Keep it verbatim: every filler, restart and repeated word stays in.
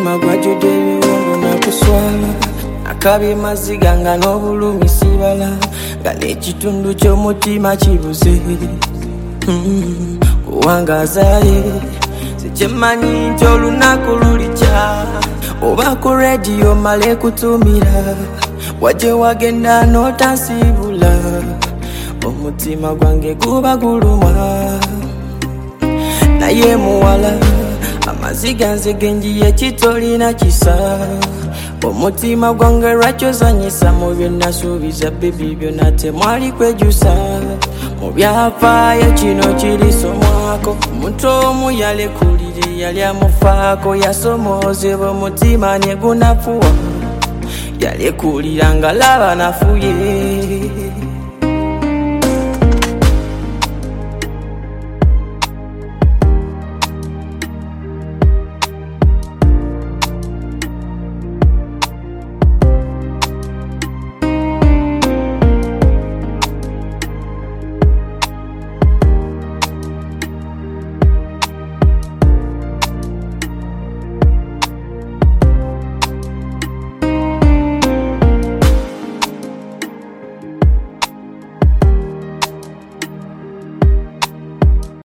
omutima gwajjudde ebiwundu nakuswala akabi maziga nga n'obulumi sibala nga n'ekitundu ky'omutima kibuze mm, kuwangaazaye sikyemanyi nti olunaku lulijja oba ku rediyo male kutumira wajje wagenda n'otansibula omutima gwange guba guluma naye muwala amaziga nze genjiye kitolina kisa omutima gwange lwakyozanyisa mu byonnasuubiza bibi byonna temwali kwejusa mu byafaayo kino kirisomwako omuntu omu yalekulire yali amufaako yasomoozebwa omutima ne gunafuwa yalekulira nga laba nafuye